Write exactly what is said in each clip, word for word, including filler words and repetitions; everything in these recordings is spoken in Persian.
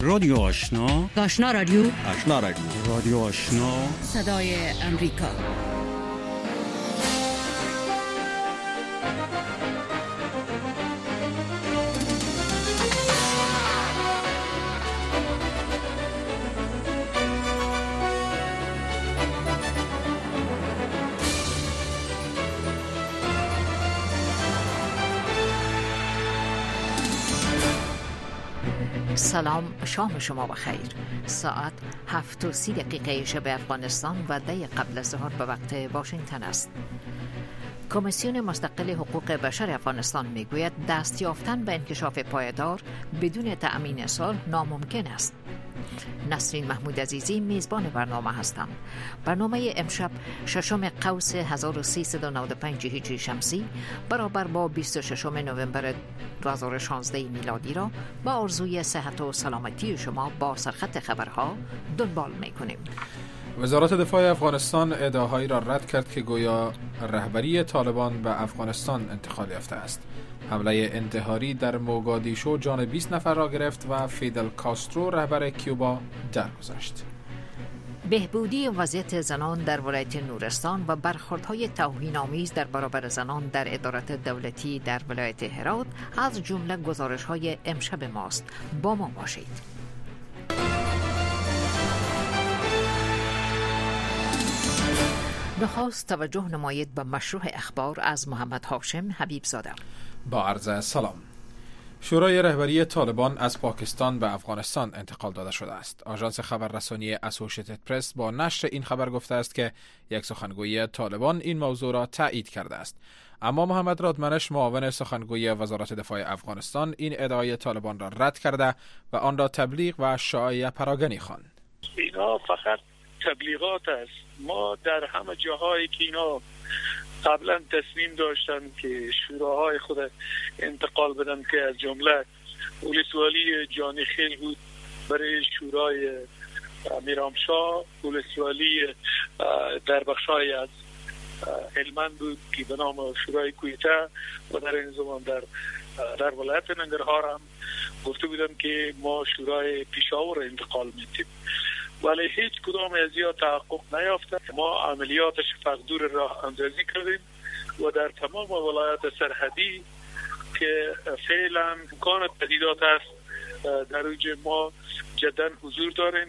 رادیو آشنا، آشنا رادیو، آشنا رادیو، رادیو آشنا، صدای امریکا. سلام، شام شما بخیر. ساعت هفت و سی دقیقه شب افغانستان و ده قبل از ظهر به وقت واشنگتن است. کمیسیون مستقل حقوق بشر افغانستان میگوید دست یافتن به انکشاف پایدار بدون تأمین صلح ناممکن است. نسرین محمود عزیزی میزبان برنامه هستم. برنامه امشب ششم قوس هزار و سیصد و نود و پنج هجری شمسی برابر با بیست و ششم نوامبر دو هزار و شانزده میلادی را با آرزوی صحت و سلامتی شما با سرخط خبرها دنبال میکنیم. وزارت دفاع افغانستان ادعاهایی را رد کرد که گویا رهبری طالبان به افغانستان انتقال یافته است. حمله انتحاری در موگادیشو جان بیست نفر را گرفت و فیدل کاسترو رهبر کیوبا درگذشت. بهبودی وضعیت زنان در ولایت نورستان و برخوردهای توهین‌آمیز در برابر زنان در ادارات دولتی در ولایت هرات از جمله گزارش‌های امشب ماست. با ما باشید. نخست توجه نمایید به مشروع اخبار از محمد هاشم حبیب زاده. با عرض سلام. شورای رهبری طالبان از پاکستان به افغانستان انتقال داده شده است. آژانس خبررسانی اسوسییتد پرس با نشر این خبر گفته است که یک سخنگوی طالبان این موضوع را تایید کرده است. اما محمد رادمنش، معاون سخنگوی وزارت دفاع افغانستان، این ادعای طالبان را رد کرده و آن را تبلیغ و شایعه پراگنی خواند. اینا فقط تبلیغات است. ما در همه جاهایی که اینا قبلا تصمیم داشتن که شوراهای خود انتقال بدن که از جمله ولسوالی جانی خیل بود برای شورای میرامشاه، ولسوالی در بخشای از هلمند بود که به نام شورای کویته و در این زمان در در ولایت ننگرهار هم گفته بودن که ما شورای پیشاور انتقال میدیم، ولی هیچ کدام از یا تحقق نیافته. ما عملیات شفاقدور راه اندازی کردیم و در تمام ولایات سرحدی که فعلا امکان تهدیدات است در اوج ما جدا حضور داریم.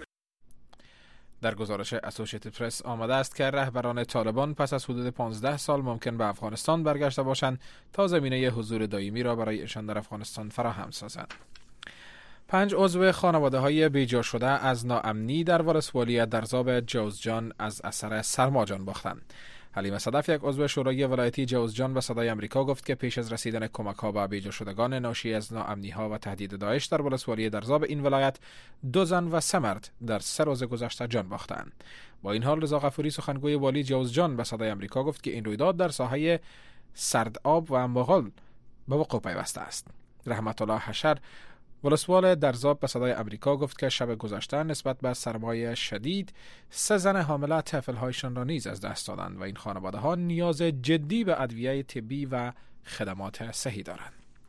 در گزارش اسوسییتد پرس آمده است که رهبران طالبان پس از حدود پانزده سال ممکن به افغانستان برگشته باشند تا زمینه حضور دائمی را برای ایشان در افغانستان فراهم سازند. پنج عضو خانواده های بیجا شده از ناامنی در ولسوالی درزاب جوزجان از اثر سرما جان باختند. حلیمه صدف، یک عضو شورای ولایتی جوزجان، به صدای امریکا گفت که پیش از رسیدن کمک ها به بیجا شدگان ناشی از ناامنی ها و تهدید داعش در ولسوالی درزاب این ولایت، دو زن و سه مرد در سه روز گذشته جان باختند. با این حال رضا غفوری، سخنگوی والی جوزجان، به صدای امریکا گفت که این رویداد در ساحه سردآب و مغل به وقوع پیوسته است. رحمت الله حشر، ولسوال درزاب، به صدای امریکا گفت که شب گذشته نسبت به سرمای شدید سه زن حامله طفل‌هایشان را نیز از دست دادند و این خانواده ها نیاز جدی به ادویه طبی و خدمات صحی دارند.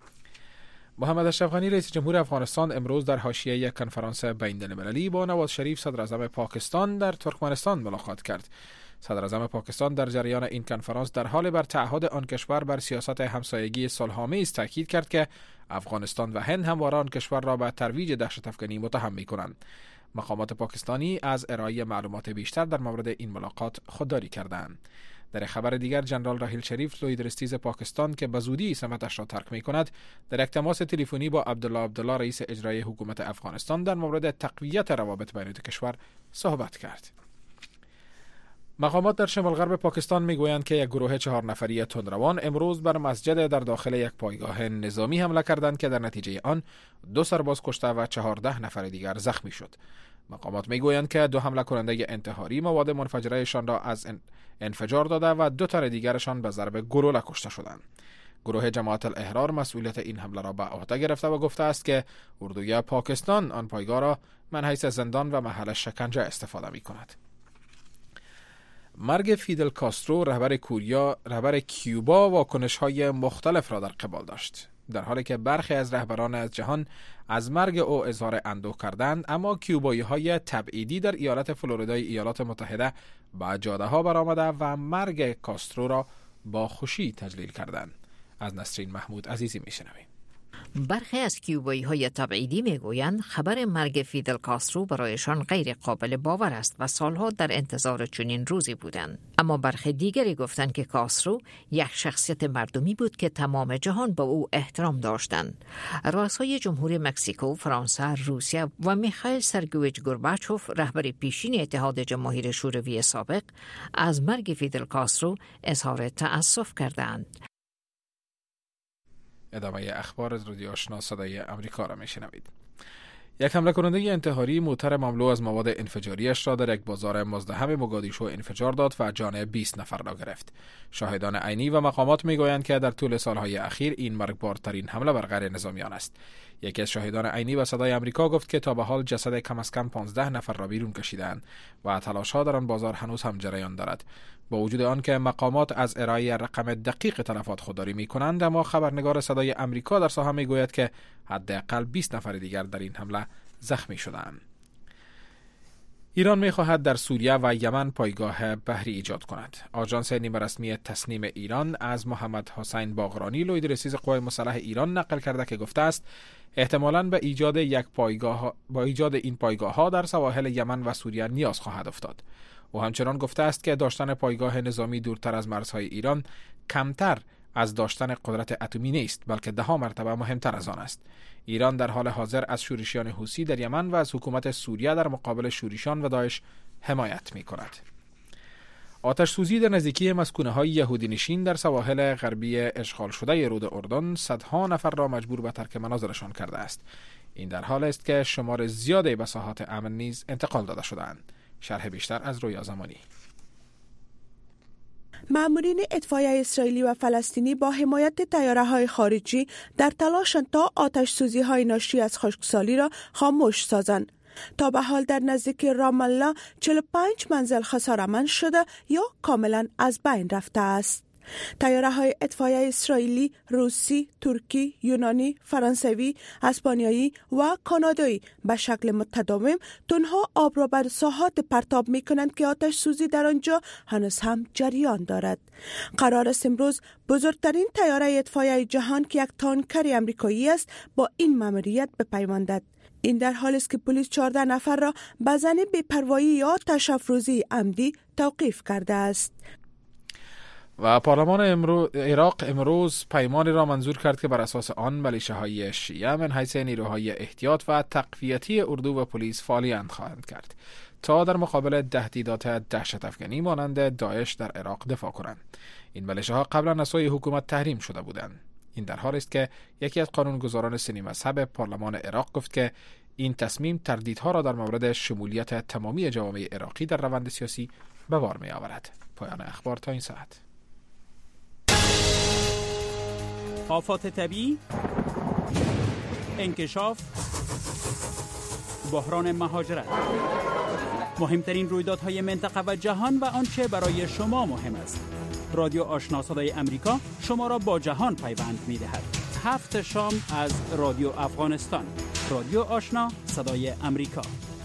محمد اشرف غنی، رئیس جمهور افغانستان، امروز در حاشیه یک کنفرانس بین‌المللی با نواز شریف، صدر اعظم پاکستان، در ترکمنستان ملاقات کرد. صدر اعظم پاکستان در جریان این کنفرانس در حال بر تعهد آن کشور بر سیاست همسایگی صلح‌آمیز تاکید کرد که افغانستان و هند همواره آن کشور را به ترویج دهشت‌افکنی متهم می‌کنند. مقامات پاکستانی از ارائه معلومات بیشتر در مورد این ملاقات خودداری کردند. در خبر دیگر، جنرال راحیل شریف، لوی درستیز پاکستان که به زودی سمتش را ترک می‌کند، در یک تماس تلفنی با عبدالله عبدالله، رئیس اجرایی حکومت افغانستان، در مورد تقویت روابط بین دو کشور صحبت کرد. مقامات در شمال غرب پاکستان میگویند که یک گروه چهار نفری تندروان امروز بر مسجد در داخل یک پایگاه نظامی حمله کردند که در نتیجه آن دو سرباز کشته و چهارده نفر دیگر زخمی شد. مقامات میگویند که دو حمله کننده انتحاری مواد منفجرهشان را از انفجار داده و دو تن دیگرشان به ضرب گلوله کشته شدند. گروه جماعت الاحرار مسئولیت این حمله را به عهده گرفته و گفته است که اردوی پاکستان آن پایگاه را من حیث زندان و محل شکنجه استفاده می‌کند. مرگ فیدل کاسترو، رهبر کوریا، رهبر کیوبا، واکنش‌های مختلف را در قبال داشت. در حالی که برخی از رهبران از جهان از مرگ او اظهار اندوه کردند، اما کیوبایی‌های تبعیدی در ایالت فلوریدای ایالات متحده به جاده‌ها برآمده و مرگ کاسترو را با خوشی تجلیل کردند. از نسرین محمود عزیزی میشنویم. برخی از کیوبایی‌های تبعیدی میگویند خبر مرگ فیدل کاسترو برایشان غیر قابل باور است و سالها در انتظار چنین روزی بودند. اما برخی دیگری گفتند که کاسترو یک شخصیت مردمی بود که تمام جهان به او احترام داشتند. رؤسای جمهوری مکزیکو، فرانسه، روسیه و میخائیل سرگیویچ گورباچوف، رهبر پیشین اتحاد جماهیر شوروی سابق، از مرگ فیدل کاسترو اظهار تأسف کردند. ادامه اخبار از رادیو آشنا صدای امریکا را میشنوید. یک حمله کننده انتحاری موتر مملو از مواد انفجاریش را در یک بازار مزدحم موگادیشو انفجار داد و جان بیست نفر را گرفت. شاهدان عینی و مقامات میگویند که در طول سالهای اخیر این مرگبارترین حمله بر غیر نظامیان است. یکی از شاهدان عینی به صدای امریکا گفت که تا به حال جسد کم از کم پانزده نفر را بیرون کشیدند و تلاش‌ها در آن بازار هنوز هم جریان دارد. با وجود آن که مقامات از ارائه رقم دقیق تلفات خودداری می‌کنند، اما خبرنگار صدای امریکا در ساحه میگوید که حداقل بیست نفر دیگر در این حمله زخمی شدند. ایران می‌خواهد در سوریه و یمن پایگاه بحری ایجاد کند. آژانس نیمه رسمی تسنیم ایران از محمد حسین باغرانی، لوی رئیس قوای مسلح ایران، نقل کرده که گفته است احتمالاً به ایجاد یک پایگاه با ایجاد این پایگاه‌ها در سواحل یمن و سوریه نیاز خواهد افتاد. او همچنان گفته است که داشتن پایگاه نظامی دورتر از مرزهای ایران کمتر از داشتن قدرت اتمی نیست، بلکه ده ها مرتبه مهمتر از آن است. ایران در حال حاضر از شورشیان حوثی در یمن و از حکومت سوریه در مقابل شورشیان و داعش حمایت می کند. آتش سوزی در نزدیکی مسکونه‌های یهودی نشین در سواحل غربی اشغال شده رود اردن صدها نفر را مجبور به ترک منازلشان کرده است. این در حال است که شمار زیادی به ساحات امن نیز انتقال داده شده‌اند. شرح بیشتر از رویا زمانی. مامورین اطفای اسرائیلی و فلسطینی با حمایت طیاره‌های خارجی در تلاشند تا آتش سوزی های ناشی از خشکسالی را خاموش سازند. تا به حال در نزدیک رام الله چهل و پنج منزل خساره‌مند شده یا کاملا از بین رفته است. طیاره‌های اطفای اسرائیلی، روسی، ترکی، یونانی، فرانسوی، اسپانیایی و کانادایی به شکل متداوم تنها آب را بر ساحات پرتاب می‌کنند که آتش سوزی در آنجا هنوز هم جریان دارد. قرار است امروز بزرگترین طیاره اطفای جهان که یک تانکر آمریکایی است با این ماموریت بپیوندد. این در حالی است که پلیس چهارده نفر را به زن بی‌پروایی یا تشفروزی عمدی توقیف کرده است. و پارلمان امرو... عراق امروز پیمانی را منظور کرد که بر اساس آن ملیشه‌های شیعه من حیث نیروهای احتیاط و تقویتی اردو و پلیس فعالیت خواهند کرد تا در مقابل تهدیدات دهشت افکنی مانند داعش در عراق دفاع کنند. این ملیشه‌ها قبلا از سوی حکومت تحریم شده بودند. این در حالی است که یکی از قانونگذاران سنی مذهب پارلمان عراق گفت که این تصمیم تردیدها را در مورد شمولیت تمامی جوامع عراقی در روند سیاسی به بار می‌آورد. پایان اخبار تا این ساعت. آفات طبیعی، انکشاف، بحران مهاجرت، مهمترین رویدادهای منطقه و جهان و آنچه برای شما مهم است. رادیو آشنا صدای امریکا شما را با جهان پیوند می‌دهد. هفت شام از رادیو افغانستان. رادیو آشنا صدای امریکا.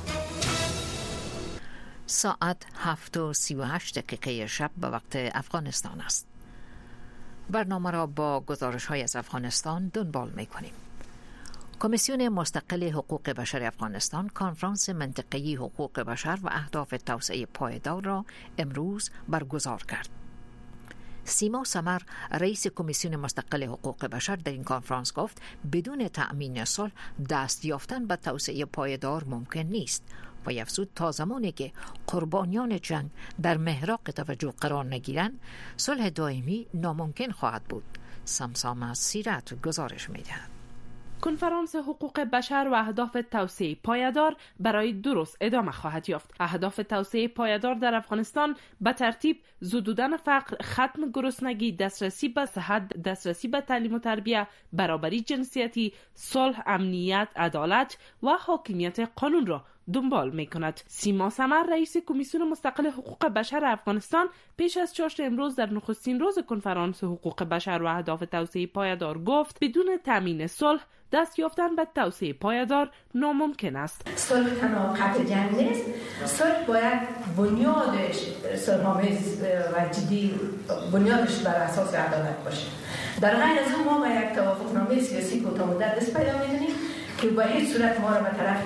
ساعت هفت و سی و هشت دقیقه شب به وقت افغانستان است. برنامه را با گزارش های از افغانستان دنبال می کنیم. کمیسیون مستقل حقوق بشر افغانستان کنفرانس منطقه‌ای حقوق بشر و اهداف توسعه پایدار را امروز برگزار کرد. سیما سمر رئیس کمیسیون مستقل حقوق بشر در این کنفرانس گفت بدون تأمین صلح دست یافتن به توسعه پایدار ممکن نیست و افزود تا زمانی که قربانیان جنگ در محراق توجه قرار نگیرند صلح دائمی ناممکن خواهد بود. سمسام سیرت گزارش می‌دهد. کنفرانس حقوق بشر و اهداف توسعه پایدار برای دو روز ادامه خواهد یافت. اهداف توسعه پایدار در افغانستان به ترتیب زدودن فقر، ختم گرسنگی، دسترسی به صحت، دسترسی به تعلیم و تربیت، برابری جنسیتی، صلح، امنیت، عدالت و حاکمیت قانون را دنبال می کند. سیما سمر رئیس کمیسیون مستقل حقوق بشر افغانستان پیش از چاشت امروز در نخستین روز کنفرانس حقوق بشر و اهداف توسعه پایدار گفت بدون تامین صلح دست یافتن به توسعه پایدار ناممکن است. صلح تنها قطع جنگ نیست. صلح باید بنیادش صلح‌آمیز و جدی، بنیادش بر اساس عدالت باشه. در غیر از اون ما با یک توافقنامه سیاسی کوتاه مدت دست پیدا می‌کنیم که به هیچ صورت ما را به طرف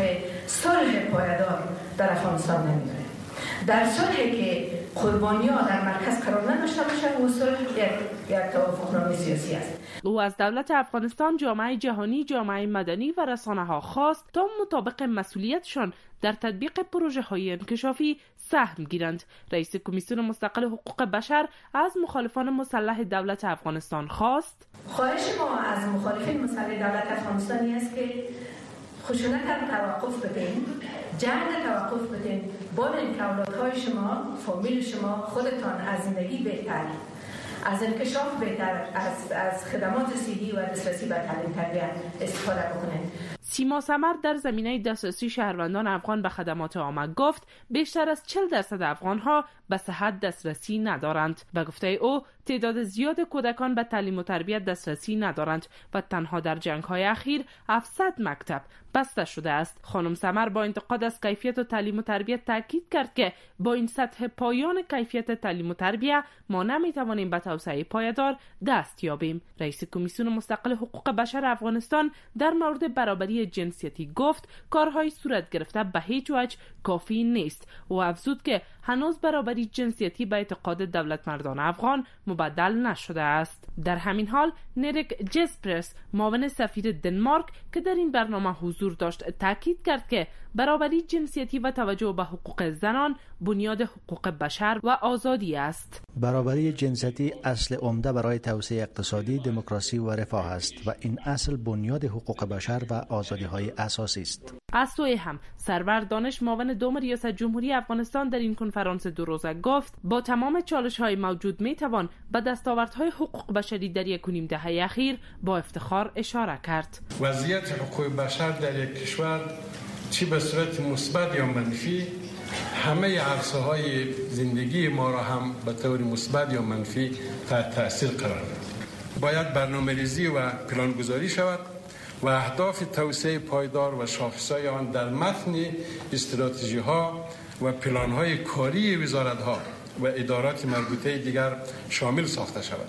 صلح پایدار در افغانستان نمی‌بره. در صلحی که قربانی‌ها در مرکز قرار نداشته باشه، و صلح یک یک توافقنامه سیاسی است. او از دولت افغانستان، جامعه جهانی، جامعه مدنی و رسانه‌ها خواست تا مطابق مسئولیتشان در تطبیق پروژه‌های انکشافی سهم گیرند. رئیس کمیسیون مستقل حقوق بشر از مخالفان مسلح دولت افغانستان خواست خواهش ما از مخالفین مسلح دولت افغانستانی است که خشونت را توقف بدین، جنگ را توقف بدین، بانید که اولادهای شما، فامیل شما، خودتان از زندگی بهتر، از انکشاف بهتر، از از خدمات صحی و دسترسی به تعلیم تربیت استفاده بکنید. سیما سمر در زمینه دسترسی شهروندان افغان به خدمات عامه گفت بیشتر از چهل درصد افغانها به صحت دسترسی ندارند. به گفته او تعداد زیاد کودکان به تعلیم و تربیت دسترسی ندارند و تنها در جنگ‌های اخیر هفتصد مکتب بسته شده است. خانم سمر با انتقاد از کیفیت و تعلیم و تربیت تاکید کرد که با این سطح پایان کیفیت تعلیم و تربیت ما نمیتوانیم به توسعه پایدار دست یابیم. رئیس کمیسیون مستقل حقوق بشر افغانستان در مورد برابری جنسیتی گفت کارهای صورت گرفته به هیچ وجه کافی نیست و افزود که هنوز برابری جنسیتی به اعتقاد دولت مردان افغان مبدل نشده است. در همین حال نریک جسپرس معاون سفیر دنمارک که در این برنامه حضور داشت تاکید کرد که برابری جنسیتی و توجه به حقوق زنان بنیاد حقوق بشر و آزادی است. برابری جنسیتی اصل عمده برای توسعه اقتصادی، دموکراسی و رفاه است و این اصل بنیاد حقوق بشر و آزادی‌های اساسی است. از سوی هم سرور دانش معاون دوم ریاست جمهوری افغانستان در این کنفرانس دو روزه گفت با تمام چالش‌های موجود می‌توان به دستاوردهای حقوق بشری در یک و نیم دهه اخیر با افتخار اشاره کرد. وضعیت حقوق بشر در یک کشور چی به صورت مثبت یا منفی همه عرصه‌های زندگی ما را هم به طور مثبت یا منفی تحت تاثیر قرار داد. باید برنامه‌ریزی و پلان‌گذاری شود و اهداف توسعه پایدار و شاخص‌های آن در متن استراتژی‌ها و پلان‌های کاری وزارت‌ها و ادارات مربوطه دیگر شامل ساخته شود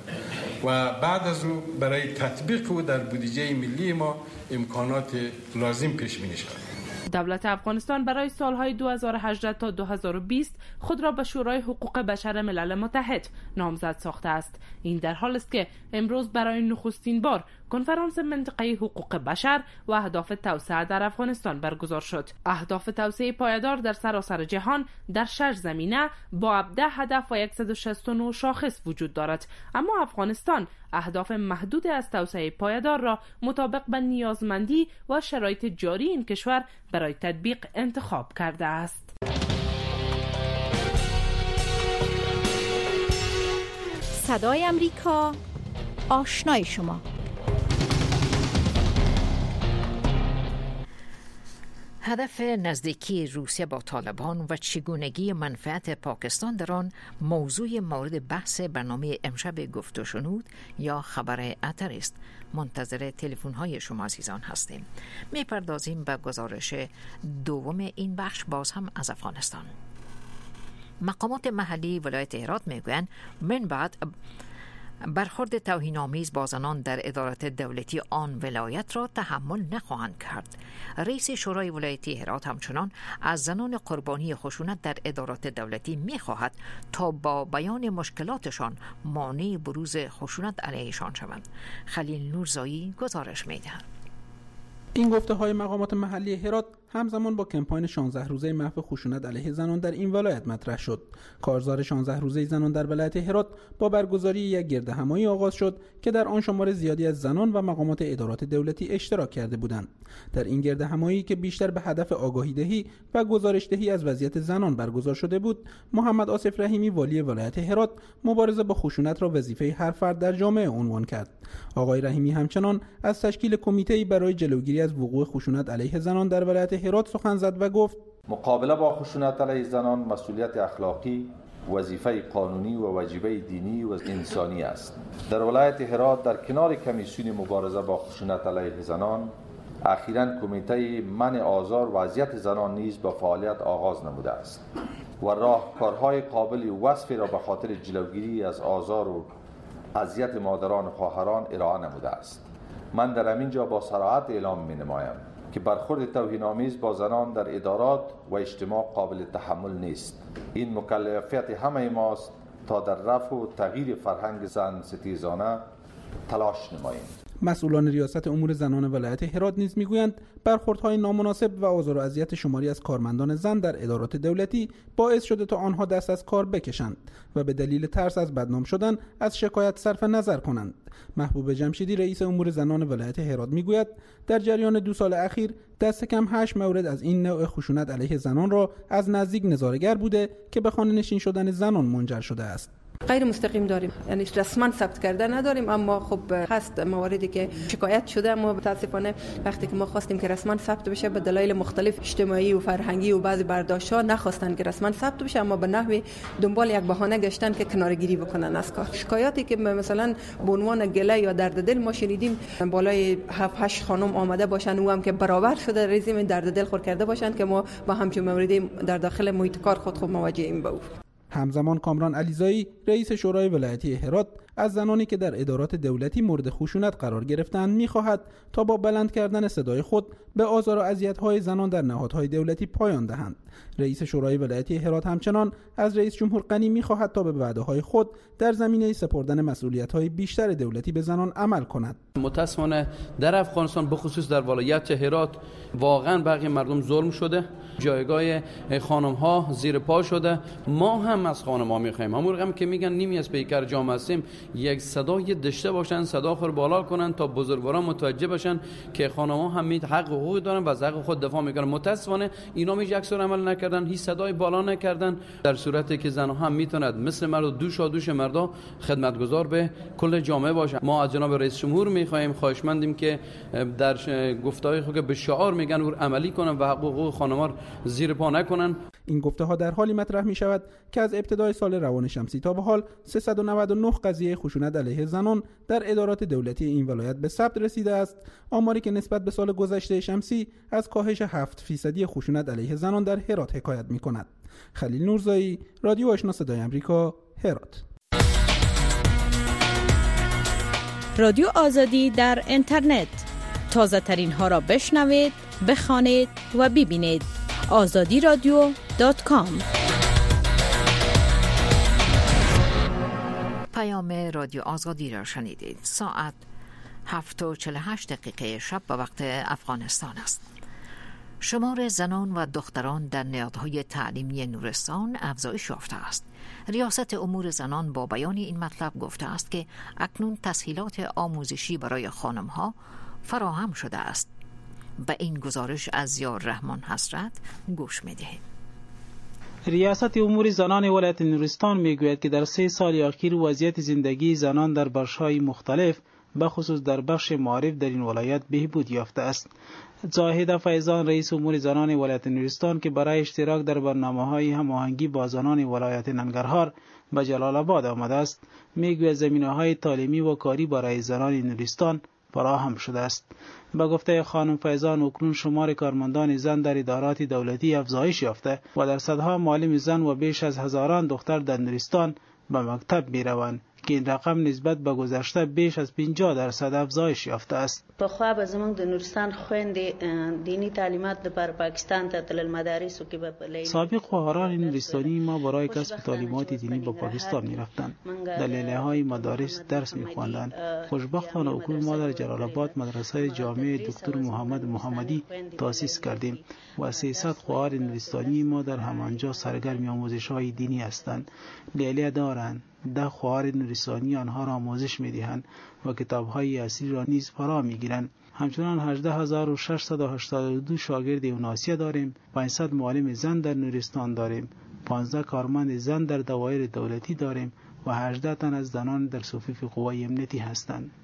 و بعد از او برای تطبیق او در بودجه ملی ما امکانات لازم پیش بینی شود. دولت افغانستان برای سالهای دو هزار و هجده تا دو هزار و بیست خود را به شورای حقوق بشر ملل متحد نامزد ساخته است. این در حال است که امروز برای نخستین بار کنفرانس منطقه‌ای حقوق بشر و اهداف توسعه در افغانستان برگزار شد. اهداف توسعه پایدار در سراسر جهان در شش زمینه با هفده هدف و صد و شصت و نه شاخص وجود دارد، اما افغانستان اهداف محدود از توسعه پایدار را مطابق به نیازمندی و شرایط جاری این کشور برای تطبیق انتخاب کرده است. صدای امریکا، آشنای شما. هدف نزدیکی روسیه با طالبان و چگونگی منفعت پاکستان در آن موضوع مورد بحث برنامه امشب گفت و شنود یا خبر اتر است. منتظر تلفن های شما عزیزان هستیم. میپردازیم به گزارش دوم این بخش باز هم از افغانستان. مقامات محلی ولایت هرات میگویند من بعد برخورد توهین‌آمیز با زنان در ادارات دولتی آن ولایت را تحمل نخواهند کرد. رئیس شورای ولایتی هرات همچنان از زنان قربانی خشونت در ادارات دولتی می‌خواهد تا با بیان مشکلاتشان مانع بروز خشونت علیهشان شوند. خلیل نورزایی گزارش می‌دهد. این گفته‌های مقامات محلی هرات همزمان با کمپاین شانزده روزه محو خشونت علیه زنان در این ولایت مطرح شد. کارزار شانزده روزه زنان در ولایت هرات با برگزاری یک گردهمایی آغاز شد که در آن شمار زیادی از زنان و مقامات ادارات دولتی اشتراک کرده بودند. در این گردهمایی که بیشتر به هدف آگاهی دهی و گزارش دهی از وضعیت زنان برگزار شده بود، محمد آصف رحیمی والی ولایت هرات مبارزه با خشونت را وظیفه هر فرد در جامعه عنوان کرد. آقای رحیمی همچنان از تشکیل کمیته‌ای برای جلوگیری از وقوع خشونت علیه زنان در ولایت هرات سخن زد و گفت: مقابله با خشونت علیه زنان مسئولیت اخلاقی، وظیفه قانونی و واجبه دینی و انسانی است. در ولایت هرات در کنار کمیسیون مبارزه با خشونت علیه زنان اخیراً کمیته منع آزار و اذیت زنان نیز با فعالیت آغاز نموده است و راهکارهای قابل وصف را به خاطر جلوگیری از آزار و اذیت مادران و خواهران ارائه نموده است. من در همین جا با صراحت اعلام می نمایم که برخورد توهین‌آمیز با زنان در ادارات و اجتماع قابل تحمل نیست. این مکلفیت همه ماست تا در رفع و تغییر فرهنگ زن ستیزانه تلاش نماییم. مسئولان ریاست امور زنان ولایت هرات نیز میگویند برخوردهای نامناسب و آزار و اذیت شماری از کارمندان زن در ادارات دولتی باعث شده تا آنها دست از کار بکشند و به دلیل ترس از بدنام شدن از شکایت صرف نظر کنند. محبوب جمشیدی رئیس امور زنان ولایت هرات میگوید در جریان دو سال اخیر دست کم هشت مورد از این نوع خشونت علیه زنان را از نزدیک نظاره‌گر بوده که به خانه نشین شدن زنان منجر شده است. غیر مستقیم داریم، یعنی رسما ثبت کرده نداریم، اما خب هست مواردی که شکایت شده. اما متاسفانه وقتی که ما خواستیم که رسما ثبت بشه به دلایل مختلف اجتماعی و فرهنگی و بعضی برداشت‌ها نخواستن که رسما ثبت بشه، اما به نحوی دنبال یک بهانه گشتن که کناره‌گیری بکنن از کار. شکایاتی که مثلا به عنوان گله یا درد دل ما شنیدیم بالای هفت هشت خانم آمده باشن و هم که برابر شده رژیم درد دل خور کرده باشن که ما با همچین موردی در داخل محیط کار خود خود مواجهیم با او. همزمان کامران علیزایی رئیس شورای ولایتی هرات از زنانی که در ادارات دولتی مورد خشونت قرار گرفتند می‌خواهد تا با بلند کردن صدای خود به آزار و اذیت‌های زنان در نهادهای دولتی پایان دهند. رئیس شورای ولایتی هرات همچنان از رئیس جمهور غنی می‌خواهد تا به وعده‌های خود در زمینه سپردن مسئولیت‌های بیشتر دولتی به زنان عمل کند. متأسفانه در افغانستان به خصوص در ولایت هرات واقعا بقیه مردم ظلم شده، جایگاه خانم‌ها زیر پا شده. ما هم از خانم‌ها می‌خوایم همون رقم که میگن نیمی از پیکر جامعه هستیم یک صدای داشته باشن، صدا خود بالا کنن تا بزرگواران متوجه بشن که خانم‌ها هم می حق حقوقی دارن و از حق خود دفاع میکنن. متأسفانه اینا می اکثر عمل نکردن، هیچ صدای بالا نکردن، در صورتی که زنها هم میتوند مثل مرد دوش دوش مردا خدمتگزار به کل جامعه باشه. ما از جناب رئیس جمهور میخوایم، خواهشمندیم که در گفته‌های خود که به شعار میگن او عملی کنن و حقوق خانم‌ها زیر پا نکنن. این گفته ها در حالی مطرح می شود که از ابتدای سال روان شمسی تا به حال سیصد و نود و نه قضیه خشونت علیه زنان در ادارات دولتی این ولایت به ثبت رسیده است، آماری که نسبت به سال گذشته شمسی از کاهش هفت فیصدی خشونت علیه زنان در هرات حکایت می کند. خلیل نورزایی، رادیو آشنا صدای آمریکا، هرات. رادیو آزادی در اینترنت، تازه ترین ها را بشنوید، بخوانید و ببینید. آزادی رادیو دات کام. پیام رادیو آزادی را شنیدید. ساعت هفت و چهل و هشت دقیقه شب به وقت افغانستان است. شمار زنان و دختران در نهادهای تعلیمی نورستان افزایش یافته است. ریاست امور زنان با بیان این مطلب گفته است که اکنون تسهیلات آموزشی برای خانم‌ها فراهم شده است. به این گزارش از یار رحمان حسرت گوش می‌دهید. ریاست امور زنان ولایت نورستان میگوید که در سه سال اخیر وضعیت زندگی زنان در بخش‌های مختلف به خصوص در بخش معارف در این ولایت بهبود یافته است. زاهده فیضان رئیس امور زنان ولایت نورستان که برای اشتراک در برنامه‌های هماهنگی با زنان ولایت ننگرهار به جلال آباد آمده است، میگوید زمینه‌های تعلیمی و کاری برای زنان نورستان فراهم شده است. با گفته خانم فیضان اکنون شمار کارمندان زن در ادارات دولتی افزایش یافته و در صدها معلم زن و بیش از هزاران دختر در نورستان به مکتب می روند که این رقم نسبت به گذشته بیش از پنجاه درصد افزایش یافته است. په خو به زمونږ د نورستان خويندې دینی تعلیمات لپاره پاکستان ته تلل مدارس کې به سابق خواهران نورستانی ما برای کسب تعلیمات دینی به پاکستان می رفتند. در لیله های مدارس درس می خواندند. خوشبختانه اکنون ما در جلال آباد مدرسه جامع دکتر محمد محمدی تأسیس کردیم و سیصد خواهر نورستانی ما در همانجا سرگرم آموزش های دینی هستند. لیله دارند. ده خواهر نورستانی آنها را آموزش می‌دهند و کتاب‌های اصلی را نیز فرا می‌گیرند. همچنان هجده هزار و ششصد و هشتاد و دو شاگرد اوناسیه داریم، پانصد معلم زن در نورستان داریم، پانزده کارمند زن در دوایر دولتی داریم و هجده تن از زنان در صفوف قوای امنیتی هستند.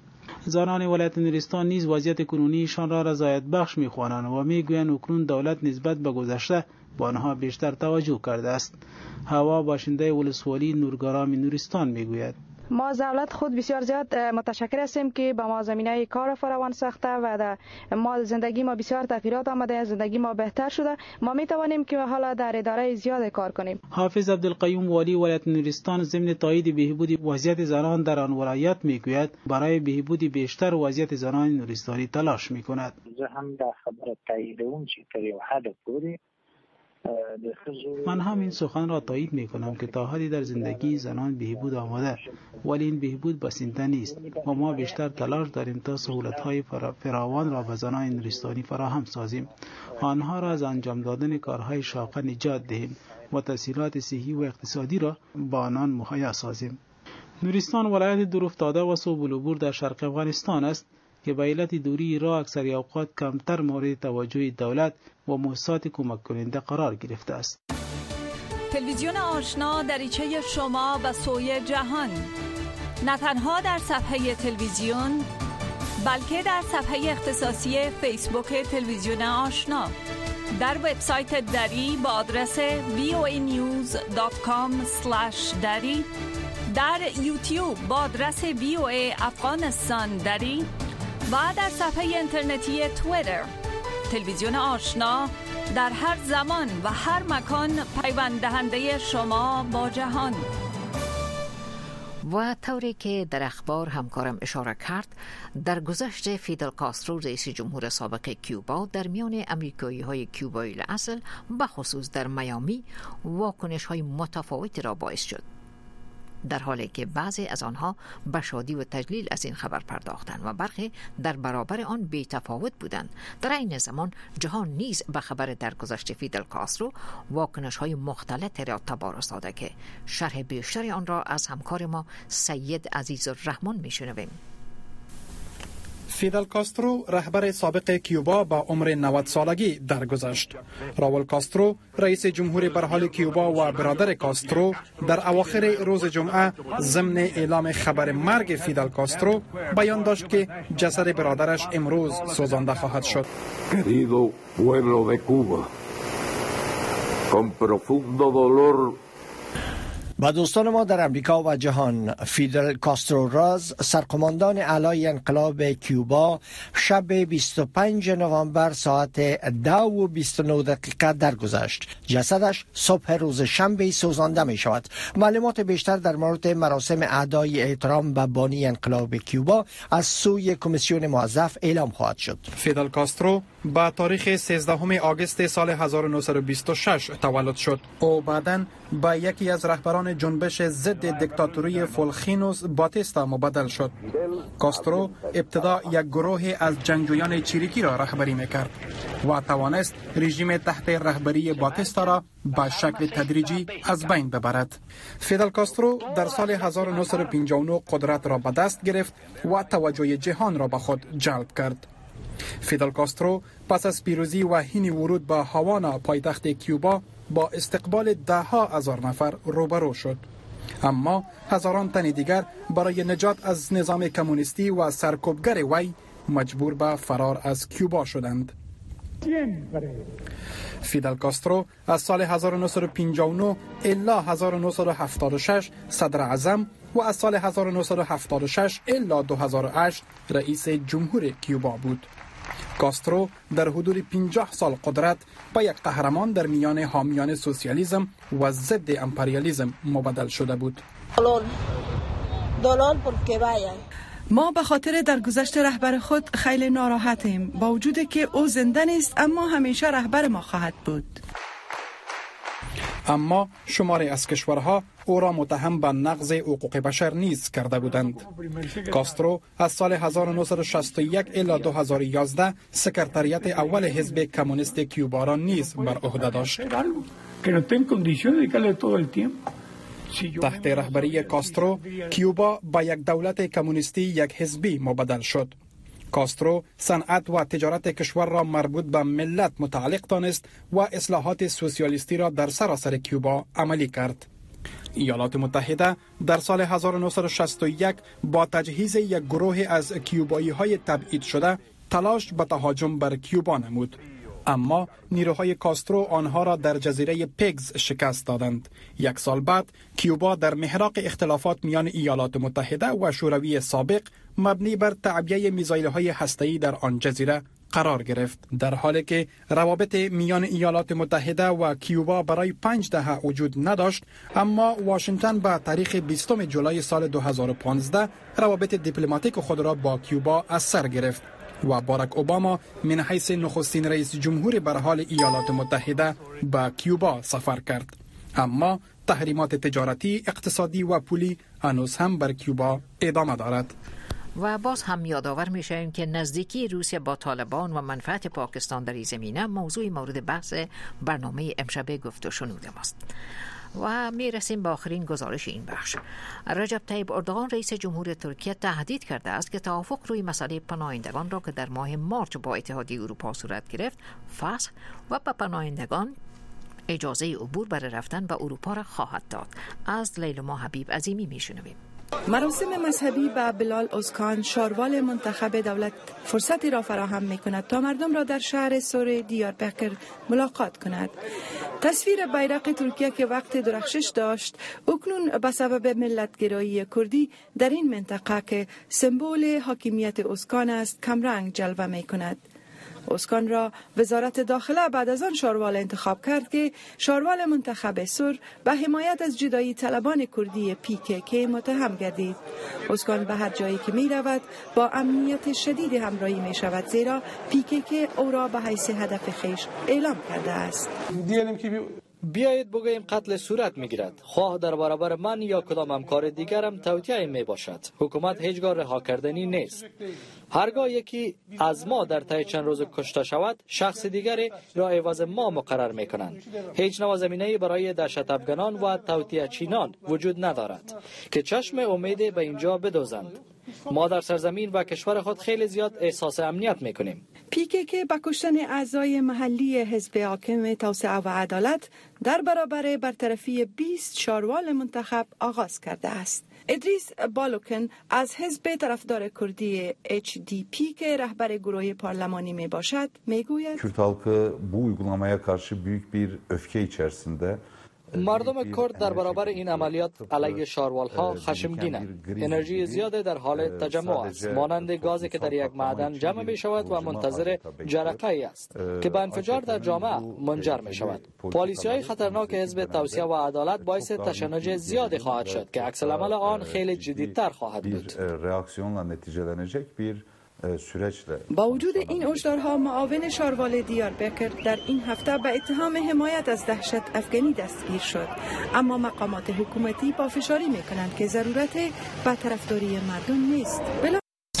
زنان ولایت نورستان نیز وضعیت کنونیشان را رضایت بخش می‌خوانند و می‌گویند اکنون دولت نسبت به گذشته با آنها بیشتر توجه کرده است. هوا باشنده ولسوالی نورگرام نورستان می‌گوید ما از دولت خود بسیار زیاد متشکر هستیم که به ما زمینه کار فراوان ساخته و ما زندگی ما بسیار تغییرات آمده، زندگی ما بهتر شده. ما می توانیم که حالا در اداره زیاد کار کنیم. حافظ عبدالقیوم والی ولایت نورستان ضمن تایید بهبود وضعیت زنان در آن ولایت میگوید برای بهبود بیشتر وضعیت زنان نورستانی تلاش میکند. زه هم در خبر تاییدوم چې تر یو حد پورې من هم این سخن را تایید می کنم که تا حدی در زندگی زنان بهبود آمده، ولی این بهبود بسنده نیست و ما بیشتر تلاش داریم تا سهولت‌های فراوان را به زنان نورستانی فراهم سازیم، آنها را از انجام دادن کارهای شاقه نجات دهیم و تسهیلات صحی و اقتصادی را با آنان مهیا سازیم. نورستان ولایت دورافتاده و صوب العبور در شرق افغانستان است که به علت دوری راه اکثر اوقات کمتر مورد توجه دولت و مؤسسات کمک کننده قرار گرفته است. تلویزیون آشنا دریچه شما به سوی جهان، نه تنها در صفحه تلویزیون بلکه در صفحه اختصاصی فیسبوک تلویزیون آشنا، در وبسایت دری با آدرس وی او ای نیوز دات کام اسلش دری، در یوتیوب با آدرس وی او ای افغانستان دری و در صفحه اینترنتی توییتر. تلویزیون آشنا در هر زمان و هر مکان پیوند دهنده شما با جهان. و طوری که در اخبار همکارم اشاره کرد، در گذشت فیدل کاسترو رئیس جمهور سابق کیوبا در میان امریکایی های کیوبایی اصل بخصوص در میامی واکنش های متفاوتی را باعث شد، در حالی که بعضی از آنها به شادی و تجلیل از این خبر پرداختند و برخی در برابر آن بی تفاوت بودند. در این زمان جهان نیز به خبر درگذشت فیدل کاسترو واکنش های مختلف را تبار استاده که شرح بیشتر آن را از همکار ما سید عزیز الرحمن میشنویم. فیدل کاسترو رهبر سابق کیوبا با عمر نود سالگی درگذشت. راول کاسترو رئیس جمهور برحال کیوبا و برادر کاسترو در اواخر روز جمعه ضمن اعلام خبر مرگ فیدل کاسترو بیان داشت که جسد برادرش امروز سوزانده خواهد شد. Querido pueblo de Cuba, con profundo dolor و دوستان ما در امریکا و جهان، فیدل کاسترو راز سرقماندان اعلای انقلاب کیوبا شب بیست و پنجم نوامبر ساعت ده و بیست و نه دقیقه درگذشت. جسدش صبح روز شنبه سوزانده می شود. معلومات بیشتر در مورد مراسم ادای احترام به بانی انقلاب کیوبا از سوی کمیسیون موظف اعلام خواهد شد. فیدل کاسترو با تاریخ سیزدهم آگوست سال هزار و نهصد و بیست و شش تولد شد. او بعداً با یکی از رهبران جنبش ضد دیکتاتوری فولخینوس باتیستا مبادل شد. کاسترو ابتدا یک گروه از جنگجویان چریکی را رهبری میکرد و توانست رژیم تحت رهبری باتیستا را به شکل تدریجی از بین ببرد. فیدل کاسترو در سال هزار و نهصد و پنجاه و نه قدرت را به دست گرفت و توجه جهان را به خود جلب کرد. فیدل کاسترو پس از پیروزی و حین ورود به هاوانا پایتخت کیوبا با استقبال ده ها هزار نفر روبرو شد، اما هزاران تن دیگر برای نجات از نظام کمونیستی و سرکوبگر وی مجبور به فرار از کیوبا شدند. فیدل کاسترو از سال هزار و نهصد و پنجاه و نه الی هزار و نهصد و هفتاد و شش صدر اعظم و از سال هزار و نهصد و هفتاد و شش الی دو هزار و هشت رئیس جمهور کیوبا بود. کاسترو در حدود پنجاه سال قدرت به یک قهرمان در میان حامیان سوسیالیسم و ضد امپریالیسم مبادل شده بود. ما به خاطر درگذشت رهبر خود خیلی ناراحتیم، با وجودی که او زنده نیست اما همیشه رهبر ما خواهد بود. اما شماری از کشورها او را متهم به نقض حقوق بشر نیز کرده بودند. کاسترو از سال هزار و نهصد و شصت و یک الی دو هزار و یازده سکرتریات اول حزب کمونیست کیوبا را نیز بر عهده داشت. تحت رهبری کاسترو کیوبا با یک دولت کمونیستی یک حزبی مبادل شد. کاسترو صنعت و تجارت کشور را مربوط به ملت متعلق دانست و اصلاحات سوسیالیستی را در سراسر کیوبا عملی کرد. ایالات متحده در سال هزار و نهصد و شصت و یک با تجهیز یک گروه از کیوبایی های تبعید شده تلاش به تهاجم بر کیوبا نمود، اما نیروهای کاسترو آنها را در جزیره پیگز شکست دادند. یک سال بعد کیوبا در محراق اختلافات میان ایالات متحده و شوروی سابق مبنی بر تعبیه میزایل‌های هسته‌ای در آن جزیره قرار گرفت، در حالی که روابط میان ایالات متحده و کیوبا برای پنج دهه وجود نداشت. اما واشنگتن به تاریخ بیستم جولای سال دو هزار و پانزده روابط دیپلماتیک خود را با کیوبا از سر گرفت و باراک اوباما من حیث نخستین رئیس جمهور به حال ایالات متحده به کیوبا سفر کرد. اما تحریمات تجارتی، اقتصادی و پولی هنوز هم بر کیوبا ادامه دارد. و باز هم یادآور میشیم که نزدیکی روسیه با طالبان و منفعت پاکستان در این زمینه موضوع مورد بحث برنامه امشب گفت و شنود ماست. و می رسیم به آخرین گزارش این بخش. رجب طیب اردوغان رئیس جمهور ترکیه تهدید کرده است که توافق روی مسئله پناهندگان را که در ماه مارچ با اتحادیه اروپا صورت گرفت فسخ و به پناهندگان اجازه عبور برای رفتن به اروپا را خواهد داد. از لیلما حبیب عظیمی می شنویم. مراسم مذهبی به بلال اوزکان شاروال منتخب دولت فرصتی را فراهم می کند تا مردم را در شهر سور دیاربکر ملاقات کند. تصویر بیرق ترکیه که وقت درخشش داشت اکنون به سبب ملتگرایی کردی در این منطقه که سمبل حاکمیت اوزکان است کمرنگ جلوه می کند. اوزکان را وزارت داخله بعد از آن شاروال انتخاب کرد که شاروال منتخب سور به حمایت از جدایی طلبان کردی پی کی کی متهم گردید. اوزکان به هر جایی که می رود با امنیت شدید همراهی می شود، زیرا پی کی کی او را به حیث هدف خیش اعلام کرده است. بیایید بگوییم قتل صورت میگیرد، خواه در برابر من یا کدام همکار دیگرم توطئه می باشد. حکومت هیچگاه رها کردنی نیست. هرگاه یکی از ما در طی چند روز کشته شود، شخص دیگری را عوض ما مقرر می کنند. هیچ نوع زمینه‌ای برای دهشت افغانان و توطئه چینان وجود ندارد که چشم امید به اینجا بدوزند. ما در سرزمین و کشور خود خیلی زیاد احساس امنیت میکنیم. پی کی کی با کشتن اعضای محلی حزب حاکم توسعه و عدالت در برابر برطرفی بیست شاروال منتخب آغاز کرده است. ادریس بالوکن از حزب طرفدار کردی اچ دی پی که رهبر گروه پارلمانی می باشد می گوید Kürt halkı bu uygulamaya karşı büyük bir öfke içerisinde. مردم کرد در برابر این عملیات علیه شاروالها خشمگینند. انرژی زیاد در حال تجمع است، مانند گازی که در یک معدن جمع می شود و منتظر جرقه ای است که به انفجار در جامعه منجر می شود. پالیسی های خطرناک حزب توسعه و عدالت باعث تشنج زیادی خواهد شد که عکس العمل آن خیلی جدیدتر خواهد بود. با وجود این هشدارها، معاون شاروال دیاربکر در این هفته به اتهام حمایت از دهشت افغانی دستگیر شد، اما مقامات حکومتی پافشاری می‌کنند که ضرورت به طرفداری مردم نیست. بلا...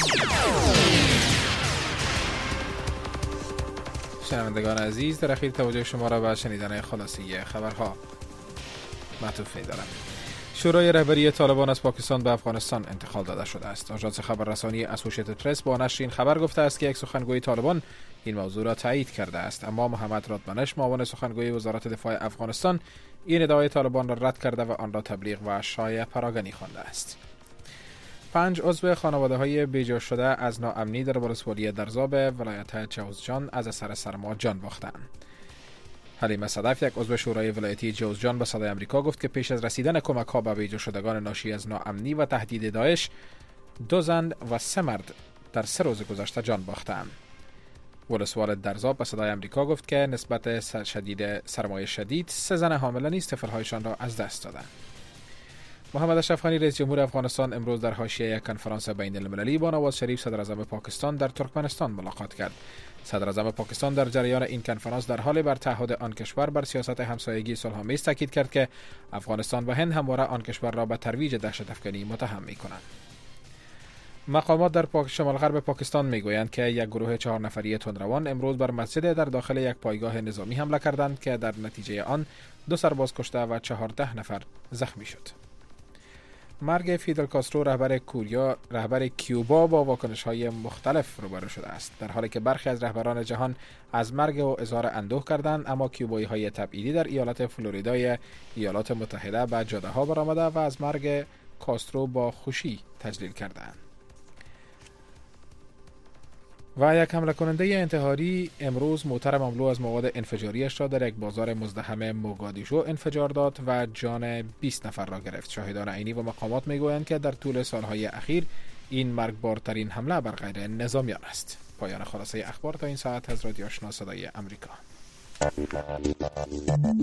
شنوندگان عزیز، در اخیر توجه شما را به شنیدن خلاصه خبرها معطوف می‌دارم. شورای رهبری طالبان از پاکستان به افغانستان انتقال داده شده است. آژانس خبررسانی اسوسییتد پرس با نشر این خبر گفته است که یک سخنگوی طالبان این موضوع را تایید کرده است، اما محمد رادمنش، معاون سخنگوی وزارت دفاع افغانستان، این ادعای طالبان را رد کرده و آن را تبلیغ و شایع پراگنی خوانده است. پنج عضو خانواده‌های بیجا شده از ناامنی در ولسوالی درزاب ولایت جوزجان از اثر سرما جان باختند. حلیمه صدف، یک عضو شورای ولایتی جوزجان، به صدای آمریکا گفت که پیش از رسیدن کمک‌ها به بیجا شدگان ناشی از ناامنی و تهدید داعش، دو زن و سه مرد در سه روز گذشته جان باختند. ولسوال درزاب به صدای آمریکا گفت که نسبت شدید سرمایه شدید، سه زن حامله نیز طفل‌هایشان را از دست دادند. محمد اشرف غنی رئیس جمهور افغانستان امروز در حاشیه یک کنفرانس بین المللی با نواز شریف صدر اعظم پاکستان در ترکمنستان ملاقات کرد. صدر اعظم پاکستان در جریان این کنفرانس در حال بر تعهد آن کشور بر سیاست همسایگی صلح‌آمیز تاکید کرد که افغانستان و هند همواره آن کشور را به ترویج دهشت افغانی متهم می‌کنند. مقامات در پاک شمال غرب پاکستان میگویند که یک گروه چهار نفری تندروان امروز بر مسجد در داخل یک پایگاه نظامی حمله کردند که در نتیجه آن دو سرباز کشته و چهارده نفر زخمی شد. مرگ فیدل کاسترو رهبر کوریا رهبر کیوبا با واکنش‌های مختلف روبرو شده است. در حالی که برخی از رهبران جهان از مرگ او اظهار اندوه کردند، اما کیوبایی‌های تبعیدی در ایالت فلوریدای ایالات متحده به جاده‌ها برآمده و از مرگ کاسترو با خوشی تجلیل کردند. و یک حمله کننده انتحاری امروز موتر مملو از مواد انفجاریش را در یک بازار مزدحم موگادیشو انفجار داد و جان بیست نفر را گرفت. شاهدان عینی و مقامات میگویند که در طول سالهای اخیر این مرگبارترین حمله بر غیر نظامیان است. پایان خلاصه اخبار تا این ساعت از رادیو آشنا صدای امریکا.